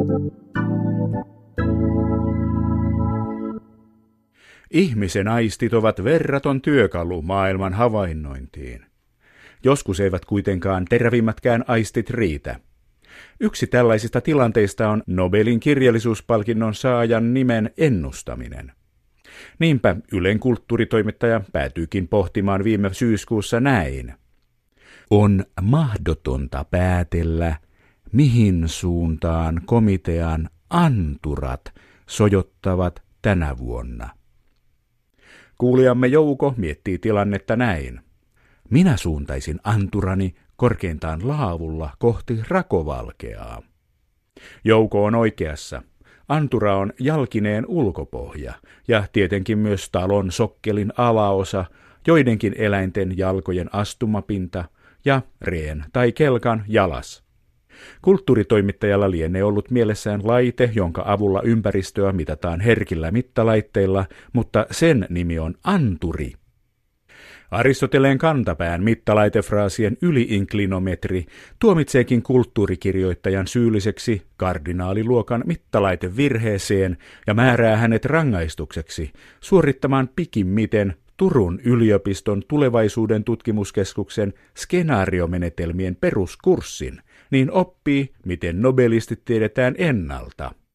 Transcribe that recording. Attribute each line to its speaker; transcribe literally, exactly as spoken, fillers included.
Speaker 1: Ihmisen aistit ovat verraton työkalu maailman havainnointiin. Joskus eivät kuitenkaan terävimmätkään aistit riitä. Yksi tällaisista tilanteista on Nobelin kirjallisuuspalkinnon saajan nimen ennustaminen. Niinpä Ylen kulttuuritoimittaja päätyykin pohtimaan viime syyskuussa näin. On mahdotonta päätellä, mihin suuntaan komitean anturat sojottavat tänä vuonna. Kuulijamme Jouko miettii tilannetta näin. Minä suuntaisin anturani korkeintaan laavulla kohti Rakovalkeaa. Jouko on oikeassa. Antura on jalkineen ulkopohja ja tietenkin myös talon sokkelin alaosa, joidenkin eläinten jalkojen astumapinta ja reen tai kelkan jalas. Kulttuuritoimittajalla lienee ollut mielessään laite, jonka avulla ympäristöä mitataan herkillä mittalaitteilla, mutta sen nimi on anturi. Aristoteleen kantapään mittalaitefraasien yliinklinometri tuomitseekin kulttuurikirjoittajan syylliseksi kardinaaliluokan mittalaitevirheeseen ja määrää hänet rangaistukseksi suorittamaan pikimmiten Turun yliopiston tulevaisuuden tutkimuskeskuksen skenaariomenetelmien peruskurssin, niin oppii, miten nobelistit tiedetään ennalta.